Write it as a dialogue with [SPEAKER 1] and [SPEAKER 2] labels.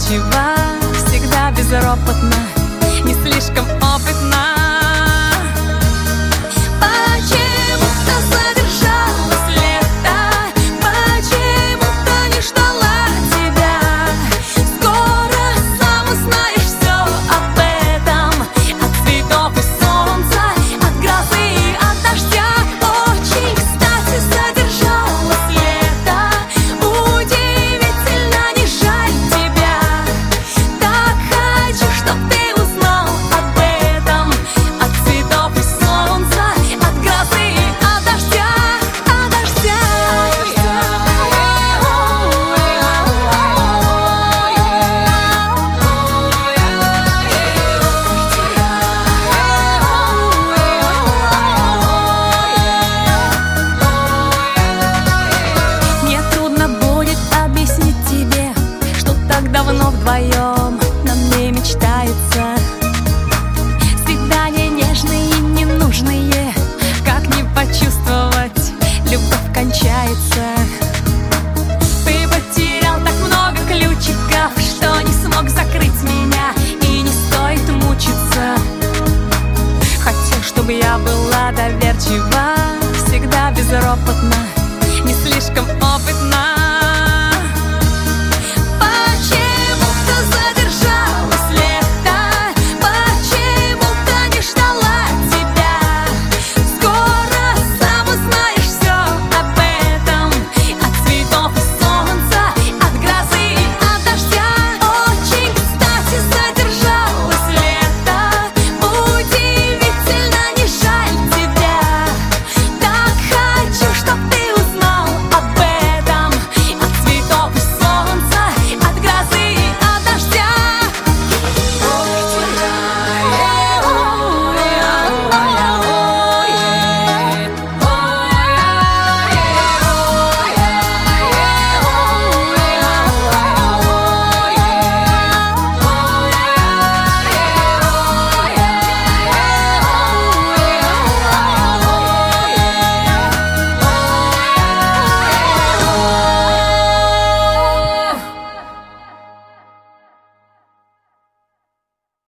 [SPEAKER 1] доверчива, всегда безропотна, не слишком опытна. Почему-то задержалась лето, почему-то не ждала тебя. Скоро сам узнаешь все об этом, от цветов и солнца, от грозы и от дождя. Очень кстати задержалась лето, удивительно не жаль тебя. Так хочу, чтоб ты узнал об этом, от цветов и солнца, от грозы и от дождя, от дождя. Мне трудно будет объяснить тебе, что так давно вдвоем нам не мечтается. Свидания нежные и ненужные, как не почувствовать, любовь кончается. Ты потерял так много ключиков, что не смог закрыть меня, и не стоит мучиться. Хотел, чтобы я была доверчива,